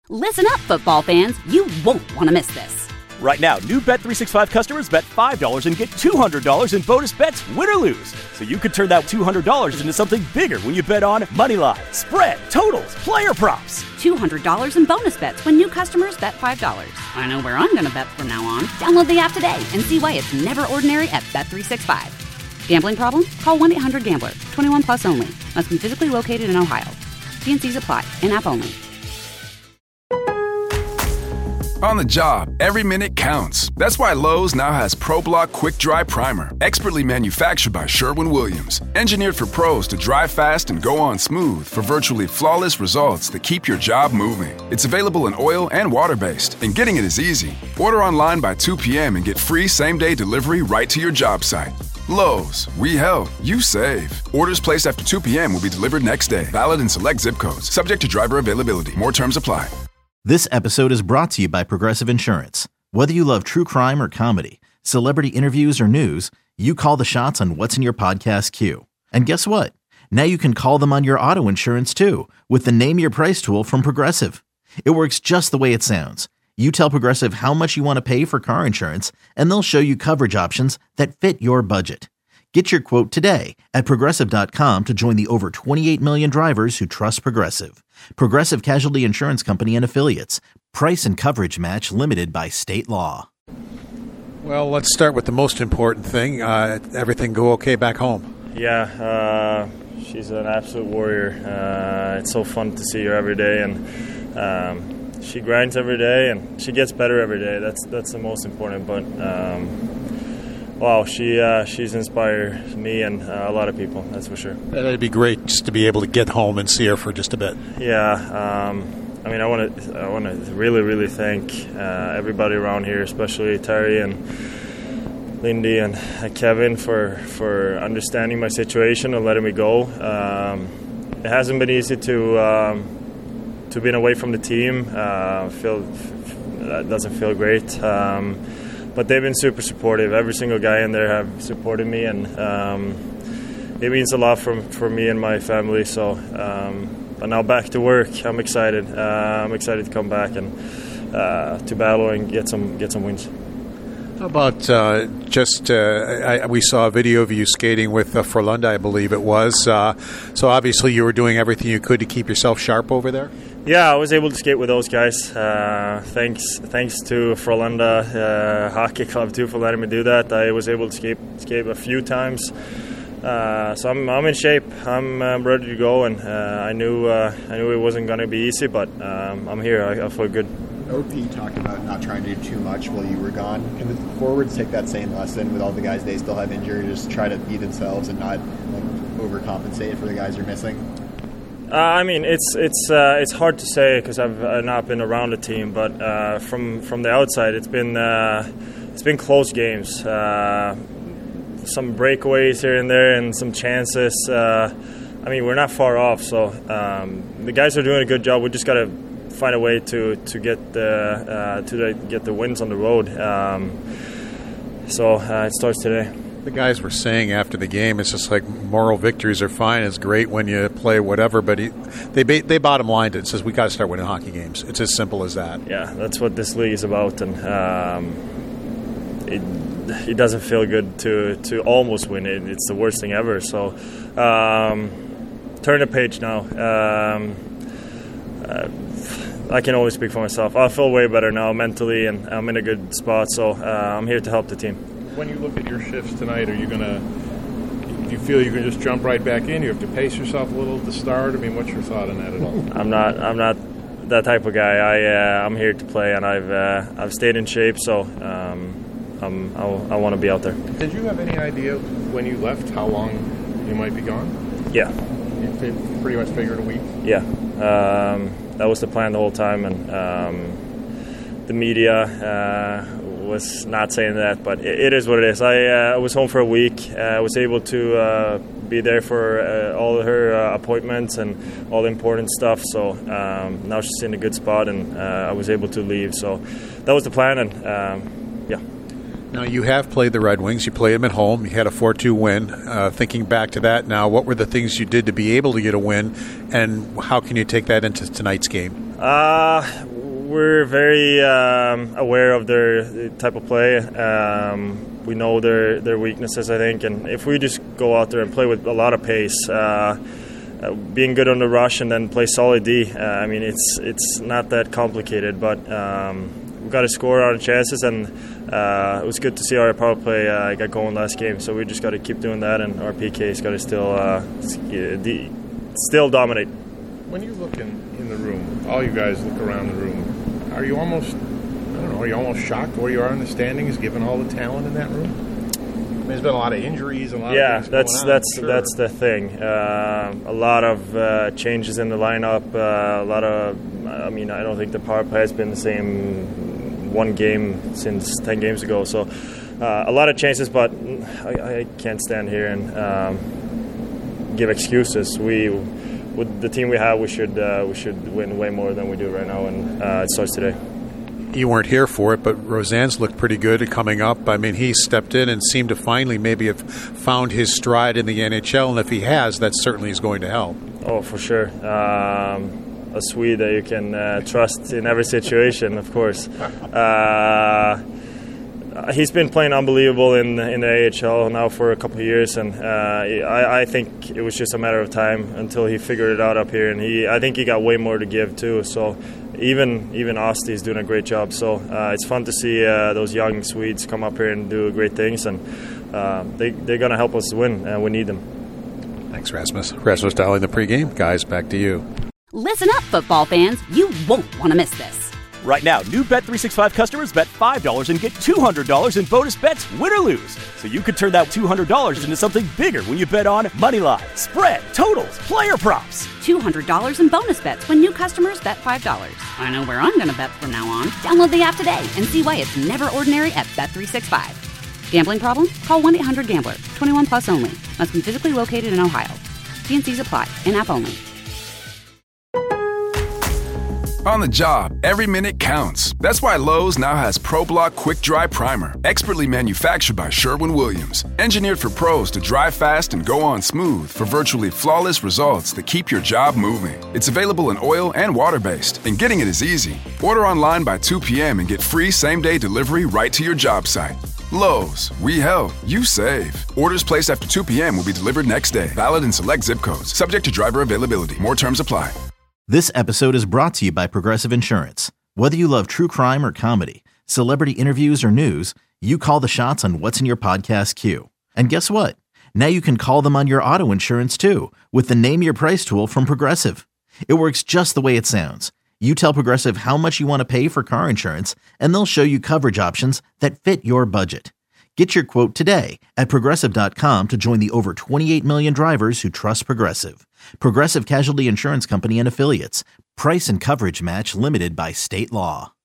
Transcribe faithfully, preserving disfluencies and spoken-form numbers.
Listen up, football fans. You won't want to miss this. Right now, new Bet three sixty-five customers bet five dollars and get two hundred dollars in bonus bets, win or lose. So you could turn that two hundred dollars into something bigger when you bet on moneyline, spread, totals, player props. two hundred dollars in bonus bets when new customers bet five dollars. I know where I'm going to bet from now on. Download the app today and see why it's never ordinary at Bet three sixty-five. Gambling problem? Call one eight hundred gambler. twenty-one plus only. Must be physically located in Ohio. T and C's apply. In-app only. On the job, every minute counts. That's why Lowe's now has ProBlock Quick Dry Primer, expertly manufactured by Sherwin-Williams. Engineered for pros to dry fast and go on smooth for virtually flawless results that keep your job moving. It's available in oil and water-based, and getting it is easy. Order online by two p.m. and get free same-day delivery right to your job site. Lowe's, we help, you save. Orders placed after two p.m. will be delivered next day. Valid in select zip codes. Subject to driver availability. More terms apply. This episode is brought to you by Progressive Insurance. Whether you love true crime or comedy, celebrity interviews or news, you call the shots on what's in your podcast queue. And guess what? Now you can call them on your auto insurance too with the Name Your Price tool from Progressive. It works just the way it sounds. You tell Progressive how much you want to pay for car insurance, and they'll show you coverage options that fit your budget. Get your quote today at Progressive dot com to join the over twenty-eight million drivers who trust Progressive. Progressive Casualty Insurance Company and Affiliates. Price and coverage match limited by state law. Well, let's start with the most important thing. Uh, everything go okay back home? Yeah, uh, she's an absolute warrior. Uh, it's so fun to see her every day, and um, she grinds every day, and she gets better every day. That's that's the most important. But um, wow, she uh, she's inspired me and uh, a lot of people. That's for sure. It'd be great just to be able to get home and see her for just a bit. Yeah. Um, I mean, I want to I want to really, really thank uh, everybody around here, especially Terry and Lindy and uh, Kevin for, for understanding my situation and letting me go. Um, it hasn't been easy to um, to be away from the team. Uh, feel that doesn't feel great, um, but they've been super supportive. Every single guy in there have supported me, and um, it means a lot for for me and my family. So. Um, But now back to work. I'm excited. Uh, I'm excited to come back and uh, to battle and get some get some wins. How about uh, just uh, I, we saw a video of you skating with uh, Frölunda, I believe it was. Uh, so obviously you were doing everything you could to keep yourself sharp over there. Yeah, I was able to skate with those guys. Uh, thanks, thanks to Frölunda uh, Hockey Club too for letting me do that. I was able to skate skate a few times. Uh, so I'm I'm in shape. I'm, I'm ready to go, and uh, I knew uh, I knew it wasn't going to be easy, but um, I'm here. I, I feel good. O P talked about not trying to do too much while you were gone. Can the forwards take that same lesson with all the guys they still have injured? Just try to be themselves and not like overcompensate for the guys you're missing. Uh, I mean, it's it's uh, it's hard to say because I've uh, not been around the team, but uh, from from the outside, it's been uh, it's been close games. Uh, some breakaways here and there and some chances. Uh, I mean, we're not far off, so um, the guys are doing a good job. We just got to find a way to to get the uh, to the, get the wins on the road. Um, so uh, it starts today. The guys were saying after the game, it's just like moral victories are fine. It's great when you play whatever, but he, they they bottom lined it. It says we got to start winning hockey games. It's as simple as that. Yeah, that's what this league is about, and um, it. It doesn't feel good to, to almost win it. It's the worst thing ever. So, um, turn the page now. Um, uh, I can only speak for myself. I feel way better now mentally, and I'm in a good spot. So uh, I'm here to help the team. When you look at your shifts tonight, are you gonna? Do you feel you can just jump right back in? You have to pace yourself a little at the start. I mean, what's your thought on that at all? I'm not. I'm not that type of guy. I uh, I'm here to play, and I've uh, I've stayed in shape. So. Um, Um, I, I want to be out there. Did you have any idea when you left how long you might be gone? Yeah. You pretty much figured a week? Yeah. Um, that was the plan the whole time, and um, the media uh, was not saying that, but it, it is what it is. I uh, was home for a week. I uh, was able to uh, be there for uh, all of her uh, appointments and all the important stuff, so um, now she's in a good spot, and uh, I was able to leave. So that was the plan, and um, yeah. Now, you have played the Red Wings. You played them at home. You had a four two win. Uh, thinking back to that now, what were the things you did to be able to get a win, and how can you take that into tonight's game? Uh, we're very um, aware of their type of play. Um, we know their their weaknesses, I think, and if we just go out there and play with a lot of pace, uh, uh, being good on the rush, and then play solid D. Uh, I mean, it's it's not that complicated, but um, we've got to score our chances, and uh, it was good to see our power play uh, got going last game. So we just got to keep doing that, and our P K's got to still uh, still dominate. When you look in, in the room, all you guys look around the room, are you almost, I don't know, are you almost shocked where you are in the standings given all the talent in that room? I mean, there's been a lot of injuries, a lot yeah, of things that's going on, that's sure. that's the thing. Uh, a lot of uh, changes in the lineup. Uh, a lot of, I mean, I don't think the power play has been the same one game since ten games ago. So uh, a lot of changes, but I, I can't stand here and um, give excuses. We. With the team we have, we should uh, we should win way more than we do right now, and uh, it starts today. You weren't here for it, but Rosen's looked pretty good at coming up. I mean, he stepped in and seemed to finally maybe have found his stride in the N H L, and if he has, that certainly is going to help. Oh, for sure. Um, a Swede that you can uh, trust in every situation, of course. Uh, He's been playing unbelievable in in the A H L now for a couple of years, and uh, I, I think it was just a matter of time until he figured it out up here. And he, I think he got way more to give too. So even even Asti is doing a great job. So uh, it's fun to see uh, those young Swedes come up here and do great things, and uh, they they're gonna help us win, and we need them. Thanks, Rasmus. Rasmus Dahlin, the pregame. Guys, back to you. Listen up, football fans. You won't want to miss this. Right now, new Bet three sixty-five customers bet five dollars and get two hundred dollars in bonus bets, win or lose. So you could turn that two hundred dollars into something bigger when you bet on money line, spread, totals, player props. two hundred dollars in bonus bets when new customers bet five dollars. I know where I'm going to bet from now on. Download the app today and see why it's never ordinary at Bet three sixty-five. Gambling problem? Call one eight hundred gambler. twenty-one plus only. Must be physically located in Ohio. T and C's apply. In-app only. On the job, every minute counts. That's why Lowe's now has ProBlock Quick Dry Primer, expertly manufactured by Sherwin-Williams. Engineered for pros to dry fast and go on smooth for virtually flawless results that keep your job moving. It's available in oil and water-based, and getting it is easy. Order online by two p.m. and get free same-day delivery right to your job site. Lowe's, we help, you save. Orders placed after two p.m. will be delivered next day. Valid in select zip codes. Subject to driver availability. More terms apply. This episode is brought to you by Progressive Insurance. Whether you love true crime or comedy, celebrity interviews or news, you call the shots on what's in your podcast queue. And guess what? Now you can call them on your auto insurance too with the Name Your Price tool from Progressive. It works just the way it sounds. You tell Progressive how much you want to pay for car insurance, and they'll show you coverage options that fit your budget. Get your quote today at Progressive dot com to join the over twenty-eight million drivers who trust Progressive. Progressive Casualty Insurance Company and Affiliates. Price and coverage match limited by state law.